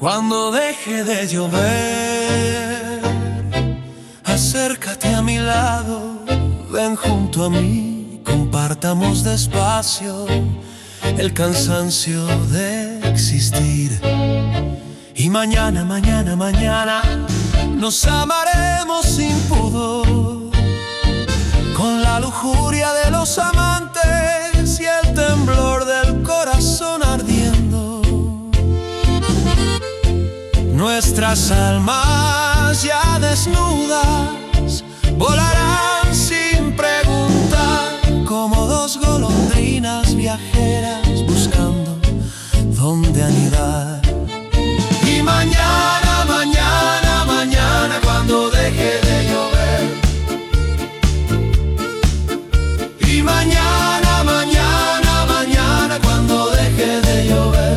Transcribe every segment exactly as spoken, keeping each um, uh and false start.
Cuando deje de llover, acércate a mi lado, ven junto a mí, compartamos despacio el cansancio de existir. Y mañana, mañana, mañana nos amaremos sin pudor, con la lujuria de los amantes y el temblor del corazón ardiendo. Nuestras almas ya desnudas volarán sin preguntar, como dos golondrinas viajeras buscando dónde anidar. Y mañana, mañana, mañana, cuando deje de llover. Y mañana, mañana, mañana, cuando deje de llover,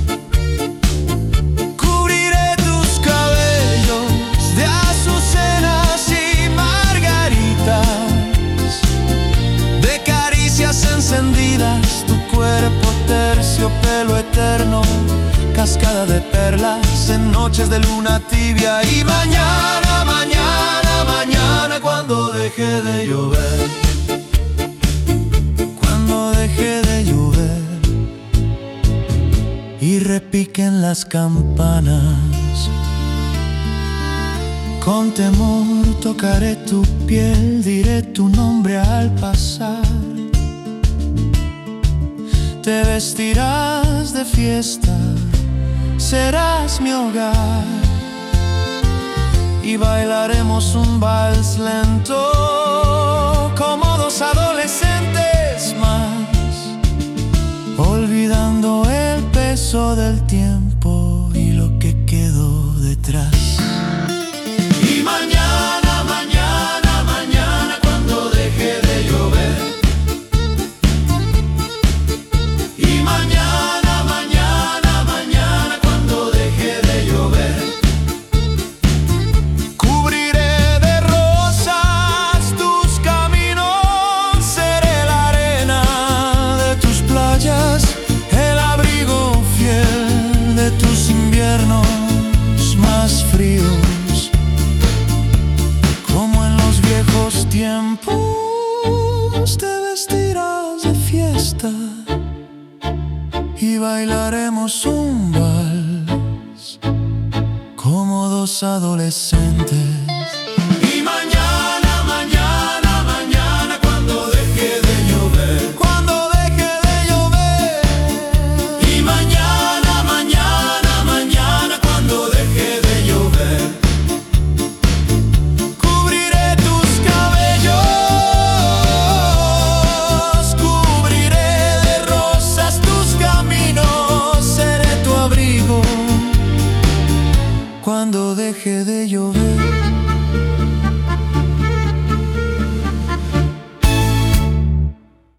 cubriré tus cabellos de azucenas y margaritas, de caricias encendidas, tu cuerpo terciopelo eterno, cascada de perlas en noches de luna tibia. Y mañana, mañana, mañana, cuando deje de llover, cuando deje de llover y repiquen las campanas, con temor tocaré tu piel, diré tu nombre al pasar. Te vestirás de fiesta, serás mi hogar, y bailaremos un vals lento como dos adolescentes más, olvidando el peso del tiempo y lo que quedó detrás. Y mañana, mañana, mañana, cuando deje de llover. Y mañana, mañana, mañana, cuando deje de llover, cubriré de rosas tus caminos, seré la arena de tus playas, el abrigo fiel de tus inviernos más fríos. Como en los viejos tiempos, te vestirás de fiesta y bailaremos un vals como dos adolescentes. Y mañana, mañana, mañana, cuando deje de llover, cuando deje de llover. Y mañana, mañana, mañana, cuando deje de llover, cubriré tus cabellos, cubriré de rosas tus caminos, seré tu abrigo cuando deje de llover.